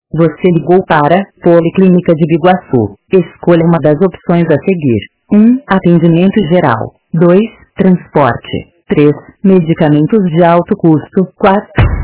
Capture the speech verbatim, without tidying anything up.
Você ligou para Policlínica de Biguaçu. Escolha uma das opções a seguir. um. Atendimento geral. dois. Transporte. três. Medicamentos de alto custo. quatro.